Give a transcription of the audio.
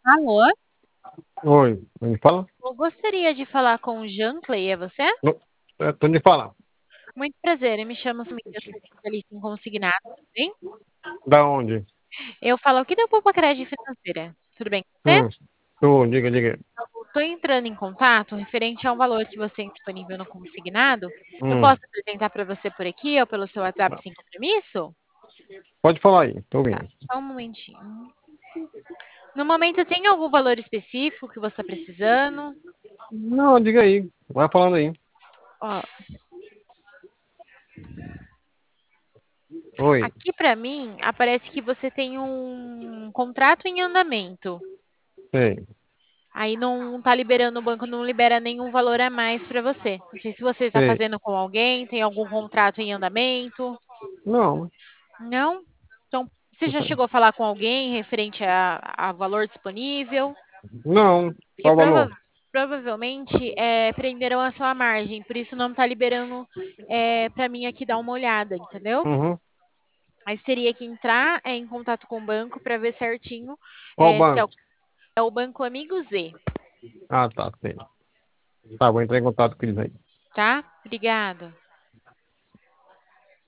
Alô? Oi, me fala? Eu gostaria de falar com o Jean Clay, é você? Tô de falar. Muito prazer, eu me chamo Sumida, eu sou especialista em consignado, tudo bem? Da onde? Eu falo aqui da Poupa Crédito Financeira, tudo bem com você? Hum, diga, diga. Estou entrando em contato referente a um valor que você tem disponível no consignado. Eu Hum, posso apresentar para você por aqui ou pelo seu WhatsApp sem compromisso? pode falar aí, tô Tá, ouvindo. só um momentinho. No momento, tem algum valor específico que você está precisando? Não, diga aí, vai falando aí. Ó, Oi, aqui para mim aparece que você tem um contrato em andamento. sei, Aí não tá liberando, o banco não libera nenhum valor a mais para você. Não sei se você está sei. fazendo com alguém, tem algum contrato em andamento. Não, Não? Então, você já chegou a falar com alguém referente a valor disponível? não, Porque qual o valor? provavelmente prenderam a sua margem, por isso não está liberando para mim aqui dar uma olhada, entendeu? Uhum. Mas teria que entrar em contato com o banco para ver certinho Qual se banco? é o Banco Amigo Z, Ah, tá, sei. Tá, vou entrar em contato com eles aí. tá? Obrigada.